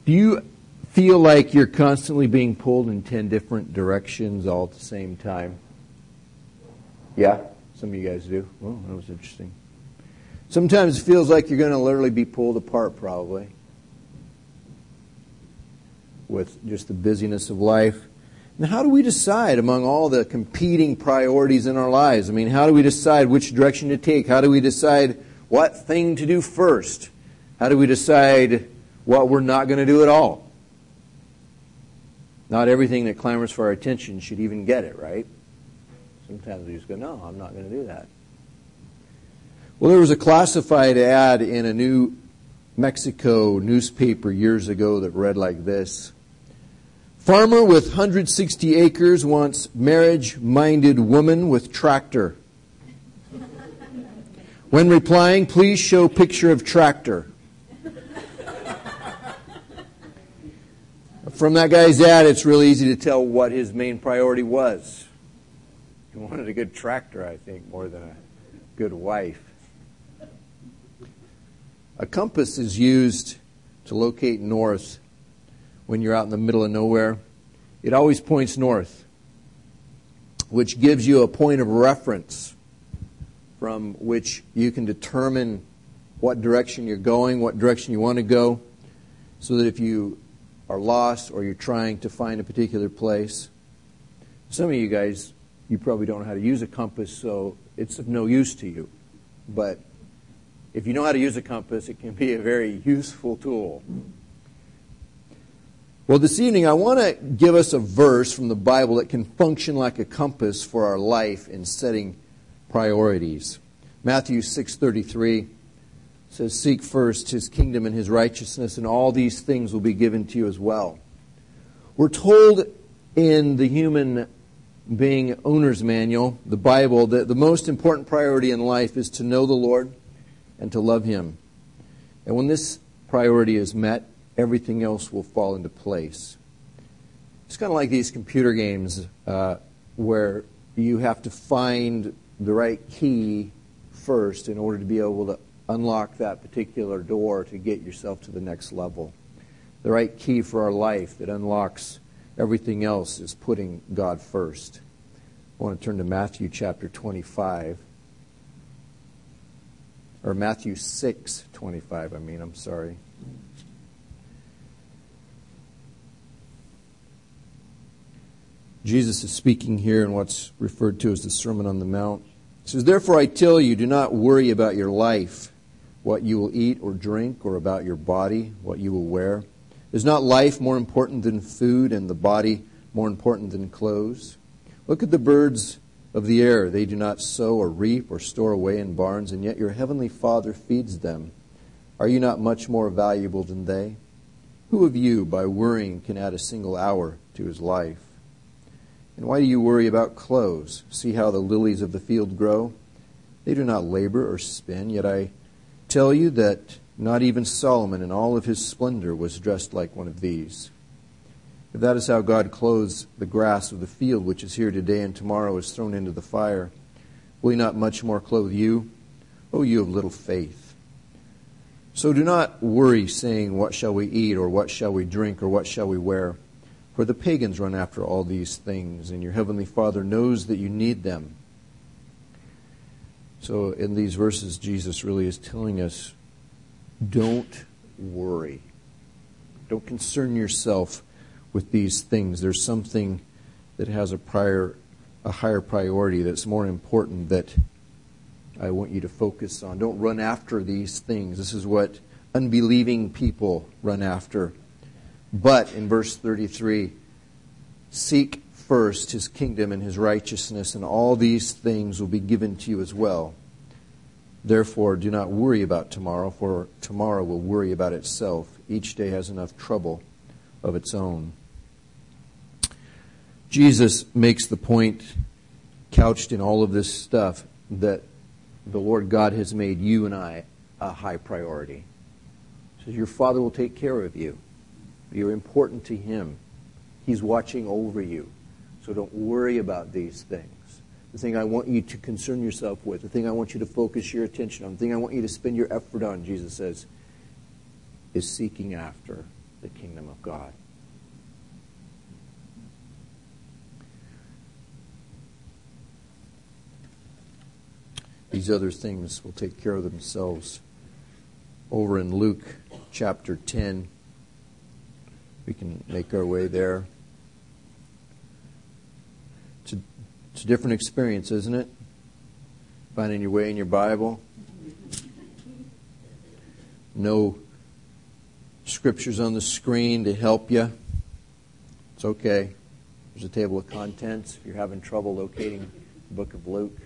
Do you feel like you're constantly being pulled in 10 different directions all at the same time? Yeah? Some of you guys do? Oh, that was interesting. Sometimes it feels like you're going to literally be pulled apart, probably, with just the busyness of life. And how do we decide among all the competing priorities in our lives? I mean, how do we decide which direction to take? How do we decide what thing to do first? How do we decide what we're not going to do at all? Not everything that clamors for our attention should even get it, right? Sometimes we just go, no, I'm not going to do that. Well, there was a classified ad in a New Mexico newspaper years ago that read like this. Farmer with 160 acres wants marriage-minded woman with tractor. When replying, please show picture of tractor. From that guy's ad, it's really easy to tell what his main priority was. He wanted a good tractor, I think, more than a good wife. A compass is used to locate north when you're out in the middle of nowhere. It always points north, which gives you a point of reference from which you can determine what direction you're going, what direction you want to go, so that if you are lost or you're trying to find a particular place. Some of you guys, you probably don't know how to use a compass, so it's of no use to you. But if you know how to use a compass, it can be a very useful tool. Well, this evening I want to give us a verse from the Bible that can function like a compass for our life in setting priorities. Matthew 6:33 says, seek first His kingdom and His righteousness, and all these things will be given to you as well. We're told in the Human Being Owner's Manual, the Bible, that the most important priority in life is to know the Lord and to love Him. And when this priority is met, everything else will fall into place. It's kind of like these computer games where you have to find the right key first in order to be able to unlock that particular door to get yourself to the next level. The right key for our life that unlocks everything else is putting God first. I want to turn to Matthew chapter 25. Or Matthew 6:25, I'm sorry. Jesus is speaking here in what's referred to as the Sermon on the Mount. He says, therefore I tell you, do not worry about your life, what you will eat or drink, or about your body, what you will wear. Is not life more important than food, and the body more important than clothes? Look at the birds of the air. They do not sow or reap or store away in barns, and yet your heavenly Father feeds them. Are you not much more valuable than they? Who of you, by worrying, can add a single hour to his life? And why do you worry about clothes? See how the lilies of the field grow? They do not labor or spin, yet I tell you that not even Solomon in all of his splendor was dressed like one of these. If that is how God clothes the grass of the field, which is here today and tomorrow is thrown into the fire, will He not much more clothe you, O you of little faith? So do not worry, saying, what shall we eat, or what shall we drink, or what shall we wear? For the pagans run after all these things, and your heavenly Father knows that you need them. So in these verses, Jesus really is telling us, don't worry. Don't concern yourself with these things. There's something that has a higher priority that's more important that I want you to focus on. Don't run after these things. This is what unbelieving people run after. But in verse 33, seek first His kingdom and His righteousness, and all these things will be given to you as well. Therefore, do not worry about tomorrow, for tomorrow will worry about itself. Each day has enough trouble of its own. Jesus makes the point, couched in all of this stuff, that the Lord God has made you and I a high priority. He says, your Father will take care of you. You're important to Him. He's watching over you. So don't worry about these things. The thing I want you to concern yourself with, the thing I want you to focus your attention on, the thing I want you to spend your effort on, Jesus says, is seeking after the kingdom God. These other things will take care of themselves. Over in Luke chapter 10, we can make our way there. It's a different experience, isn't it? Finding your way in your Bible. No scriptures on the screen to help you. It's okay. There's a table of contents if you're having trouble locating the book of Luke.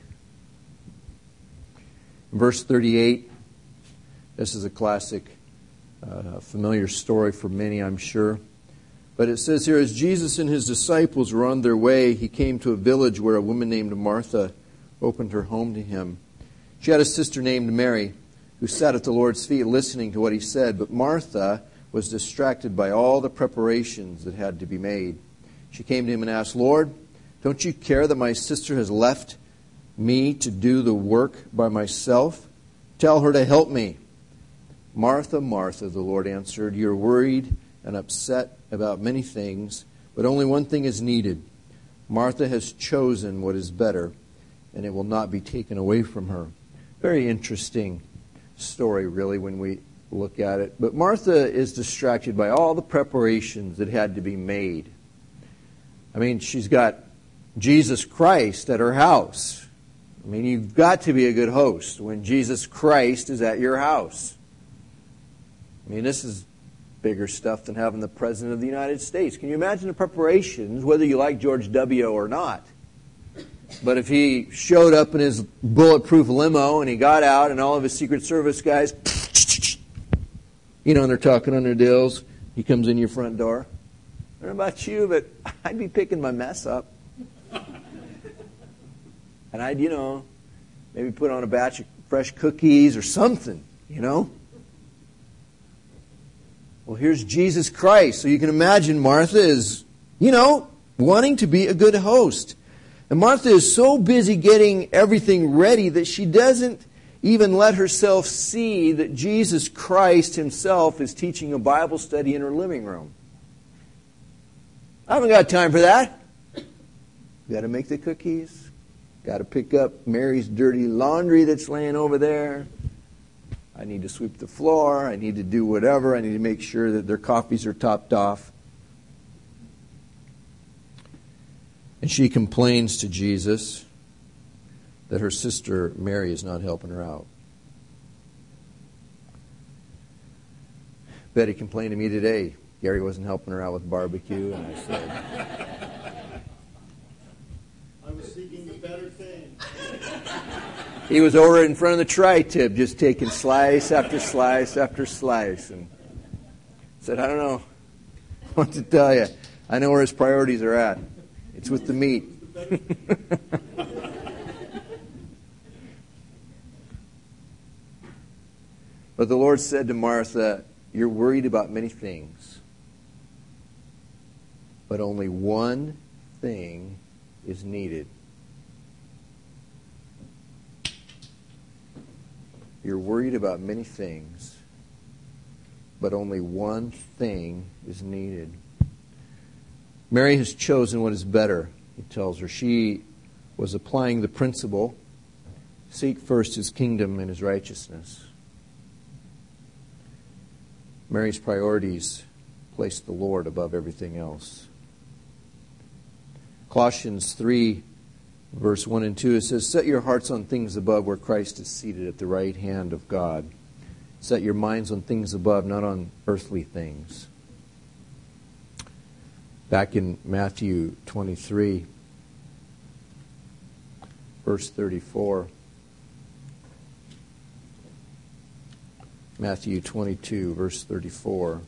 In verse 38, this is a classic, familiar story for many, I'm sure. But it says here, as Jesus and his disciples were on their way, he came to a village where a woman named Martha opened her home to him. She had a sister named Mary, who sat at the Lord's feet listening to what he said. But Martha was distracted by all the preparations that had to be made. She came to him and asked, Lord, don't you care that my sister has left me to do the work by myself? Tell her to help me. Martha, Martha, the Lord answered, you're worried and upset about many things, but only one thing is needed. Martha has chosen what is better, and it will not be taken away from her. Very interesting story, really, when we look at it. But Martha is distracted by all the preparations that had to be made. I mean, she's got Jesus Christ at her house. I mean, you've got to be a good host when Jesus Christ is at your house. I mean, this is bigger stuff than having the President of the United States. Can you imagine the preparations, whether you like George W. or not? But if he showed up in his bulletproof limo and he got out and all of his Secret Service guys, and they're talking on their deals, he comes in your front door. I don't know about you, but I'd be picking my mess up. And I'd, maybe put on a batch of fresh cookies or something, Well, here's Jesus Christ. So you can imagine Martha is, wanting to be a good host. And Martha is so busy getting everything ready that she doesn't even let herself see that Jesus Christ himself is teaching a Bible study in her living room. I haven't got time for that. Got to make the cookies. Got to pick up Mary's dirty laundry that's laying over there. I need to sweep the floor. I need to do whatever. I need to make sure that their coffees are topped off. And she complains to Jesus that her sister Mary is not helping her out. Betty complained to me today. Gary wasn't helping her out with barbecue, and I said, I was seeking the better thing. He was over in front of the tri-tip just taking slice after slice after slice. And said, I don't know what to tell you. I know where his priorities are at. It's with the meat. But the Lord said to Martha, you're worried about many things, but only one thing is needed. You're worried about many things, but only one thing is needed. Mary has chosen what is better, he tells her. She was applying the principle, seek first his kingdom and his righteousness. Mary's priorities placed the Lord above everything else. Colossians 3, verse 1 and 2, it says, set your hearts on things above where Christ is seated at the right hand of God. Set your minds on things above, not on earthly things. Back in Matthew 23, verse 34. Matthew 22, verse 34.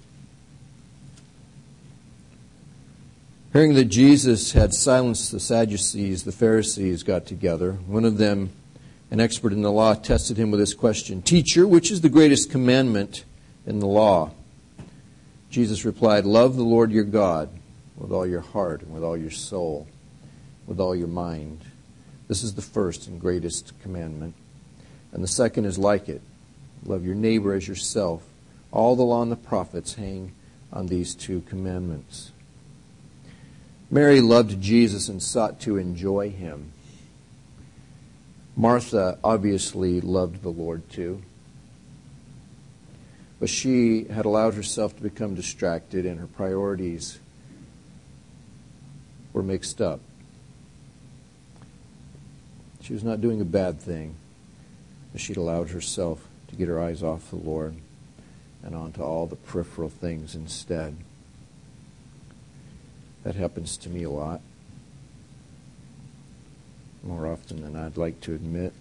Hearing that Jesus had silenced the Sadducees, the Pharisees got together. One of them, an expert in the law, tested him with this question, Teacher, which is the greatest commandment in the law? Jesus replied, love the Lord your God with all your heart and with all your soul, with all your mind. This is the first and greatest commandment. And the second is like it. Love your neighbor as yourself. All the law and the prophets hang on these two commandments. Mary loved Jesus and sought to enjoy him. Martha obviously loved the Lord too. But she had allowed herself to become distracted, and her priorities were mixed up. She was not doing a bad thing, but she'd allowed herself to get her eyes off the Lord and onto all the peripheral things instead. That happens to me a lot, more often than I'd like to admit.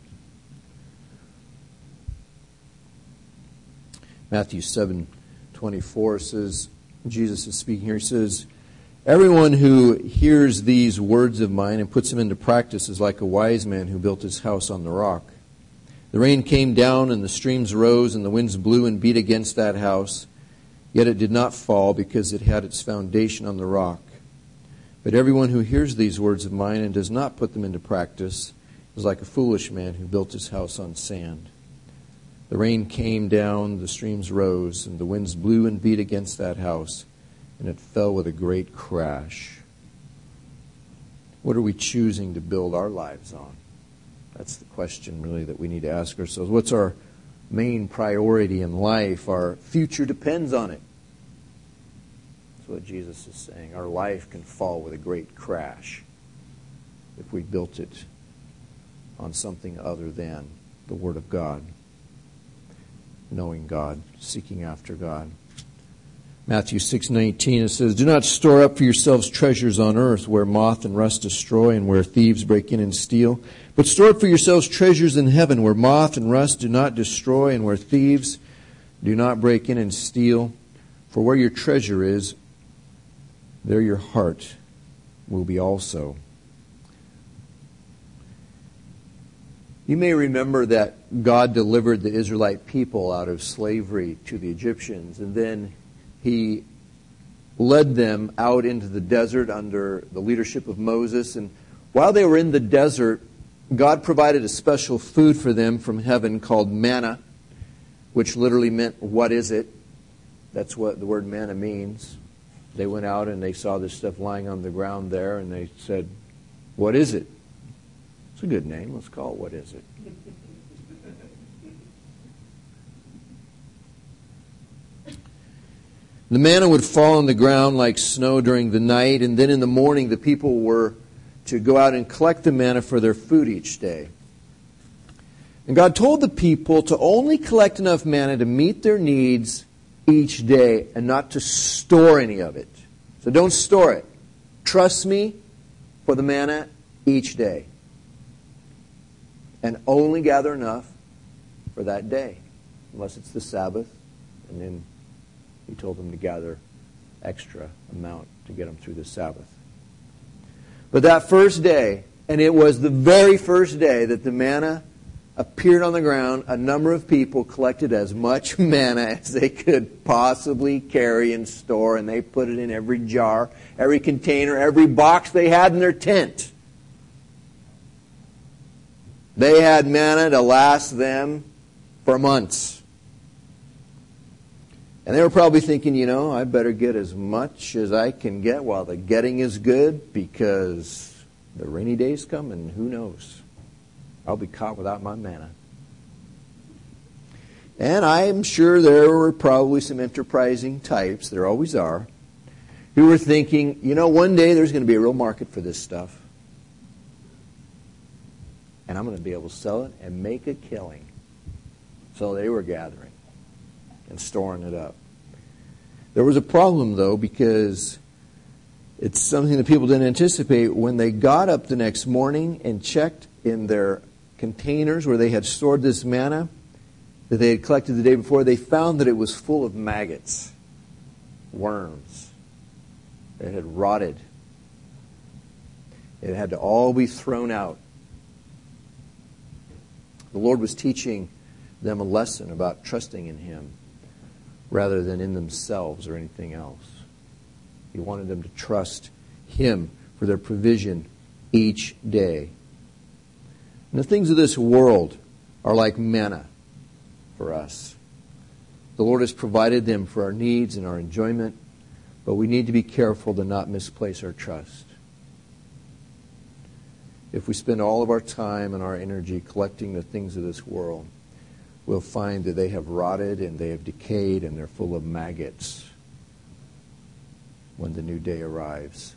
Matthew 7:24 says, Jesus is speaking here, he says, "Everyone who hears these words of mine and puts them into practice is like a wise man who built his house on the rock. The rain came down and the streams rose and the winds blew and beat against that house, yet it did not fall because it had its foundation on the rock. But everyone who hears these words of mine and does not put them into practice is like a foolish man who built his house on sand. The rain came down, the streams rose, and the winds blew and beat against that house, and it fell with a great crash." What are we choosing to build our lives on? That's the question really that we need to ask ourselves. What's our main priority in life? Our future depends on it. That's what Jesus is saying. Our life can fall with a great crash if we built it on something other than the Word of God, knowing God, seeking after God. Matthew 6:19, it says, "Do not store up for yourselves treasures on earth where moth and rust destroy and where thieves break in and steal. But store up for yourselves treasures in heaven where moth and rust do not destroy and where thieves do not break in and steal. For where your treasure is, there your heart will be also." You may remember that God delivered the Israelite people out of slavery to the Egyptians, and then He led them out into the desert under the leadership of Moses. And while they were in the desert, God provided a special food for them from heaven called manna, which literally meant, "What is it?" That's what the word manna means. They went out and they saw this stuff lying on the ground there, and they said, "What is it?" It's a good name. Let's call it "What is it?" The manna would fall on the ground like snow during the night, and then in the morning the people were to go out and collect the manna for their food each day. And God told the people to only collect enough manna to meet their needs each day and not to store any of it. So don't store it. Trust me for the manna each day. And only gather enough for that day, unless it's the Sabbath. And then He told them to gather extra amount to get them through the Sabbath. But that first day, and it was the very first day that the manna appeared on the ground, a number of people collected as much manna as they could possibly carry and store, and they put it in every jar, every container, every box they had in their tent. They had manna to last them for months. And they were probably thinking, I better get as much as I can get while the getting is good, because the rainy days come and who knows? I'll be caught without my manna. And I'm sure there were probably some enterprising types, there always are, who were thinking, one day there's going to be a real market for this stuff. And I'm going to be able to sell it and make a killing. So they were gathering and storing it up. There was a problem, though, because it's something that people didn't anticipate. When they got up the next morning and checked in their containers where they had stored this manna that they had collected the day before, they found that it was full of maggots, worms. It had rotted. It had to all be thrown out. The Lord was teaching them a lesson about trusting in Him rather than in themselves or anything else. He wanted them to trust Him for their provision each day. And the things of this world are like manna for us. The Lord has provided them for our needs and our enjoyment, But we need to be careful to not misplace our trust. If we spend all of our time and our energy collecting the things of this world, we'll find that they have rotted and they have decayed and they're full of maggots when the new day arrives.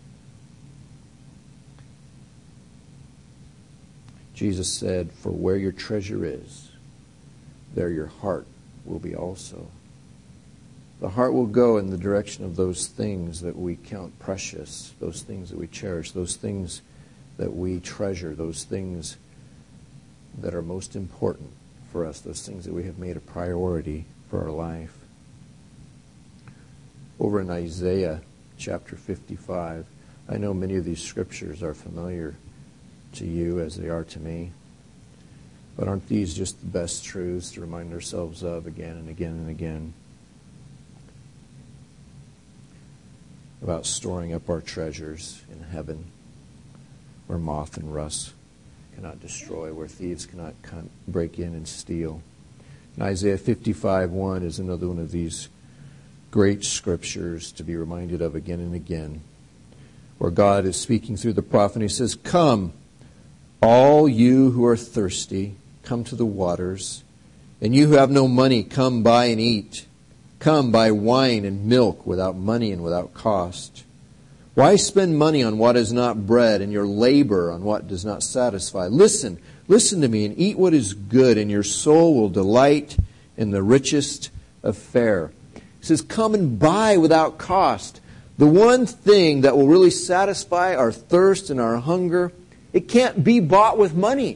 Jesus said, "For where your treasure is, there your heart will be also." The heart will go in the direction of those things that we count precious, those things that we cherish, those things that we treasure, those things that are most important for us, those things that we have made a priority for our life. Over in Isaiah chapter 55, I know many of these scriptures are familiar to you as they are to me, but aren't these just the best truths to remind ourselves of again and again and again? About storing up our treasures in heaven, where moth and rust cannot destroy, where thieves cannot break in and steal. And Isaiah 55:1 is another one of these great scriptures to be reminded of again and again, where God is speaking through the prophet. He says, "Come, all you who are thirsty, come to the waters, and you who have no money, come buy and eat. Come, buy wine and milk without money and without cost. Why spend money on what is not bread, and your labor on what does not satisfy? Listen to me, and eat what is good, and your soul will delight in the richest of fare." He says, come and buy without cost. The one thing that will really satisfy our thirst and our hunger, it can't be bought with money.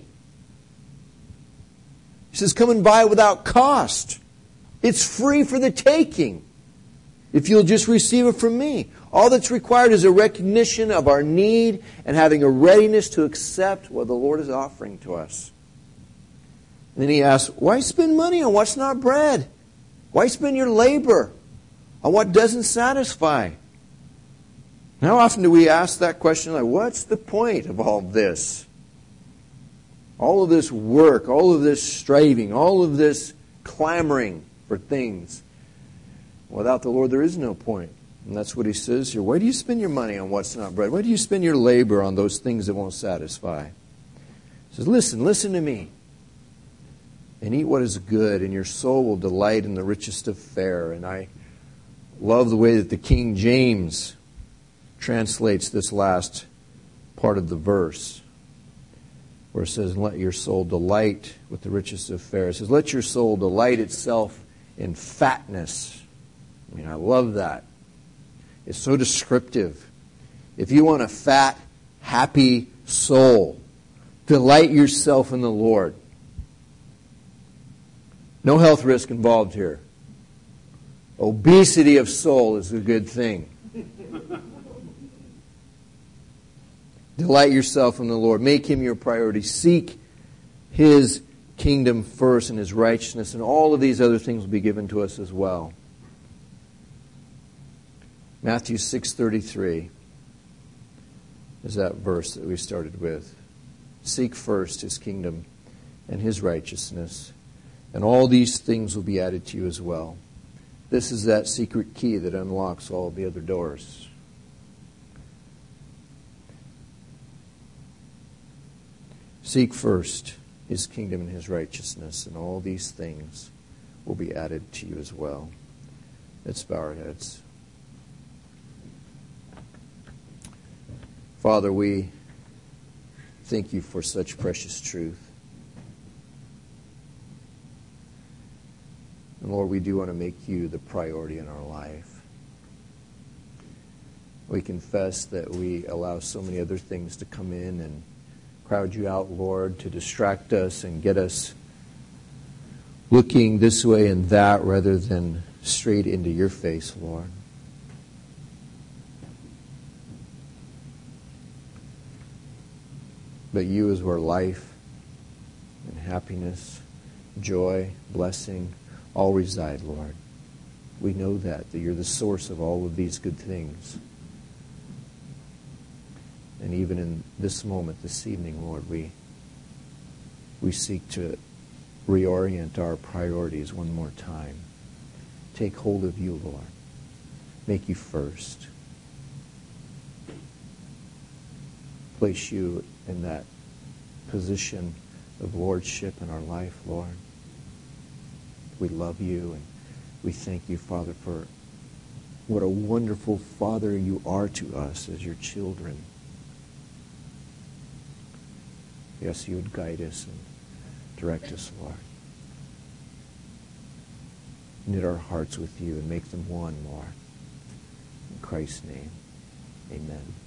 He says, come and buy without cost. It's free for the taking if you'll just receive it from me. All that's required is a recognition of our need and having a readiness to accept what the Lord is offering to us. And then he asks, why spend money on what's not bread? Why spend your labor on what doesn't satisfy? How often do we ask that question, like, what's the point of all this? All of this work, all of this striving, all of this clamoring for things. Without the Lord, there is no point. And that's what he says here. Why do you spend your money on what's not bread? Why do you spend your labor on those things that won't satisfy? He says, listen to me. And eat what is good, and your soul will delight in the richest of fare. And I love the way that the King James translates this last part of the verse, where it says, let your soul delight with the richest of fare. It says, let your soul delight itself in fatness. I mean, I love that. It's so descriptive. If you want a fat, happy soul, delight yourself in the Lord. No health risk involved here. Obesity of soul is a good thing. Delight yourself in the Lord. Make Him your priority. Seek His kingdom first and His righteousness, and all of these other things will be given to us as well. Matthew 6:33 is that verse that we started with. Seek first His kingdom and His righteousness, and all these things will be added to you as well. This is that secret key that unlocks all the other doors. Seek first His kingdom and His righteousness, and all these things will be added to you as well. Let's bow our heads. Father, we thank You for such precious truth. And Lord, we do want to make You the priority in our life. We confess that we allow so many other things to come in and crowd You out, Lord, to distract us and get us looking this way and that rather than straight into Your face, Lord. But You is where life and happiness, joy, blessing, all reside, Lord. We know that You're the source of all of these good things. And even in this moment, this evening, Lord, we seek to reorient our priorities one more time. Take hold of You, Lord. make you first. Place you in that position of lordship in our life, Lord. We love you, and we thank you, Father, for what a wonderful Father you are to us as your children. Yes, you would guide us and direct us, Lord. Knit our hearts with you and make them one, Lord. In Christ's name, amen.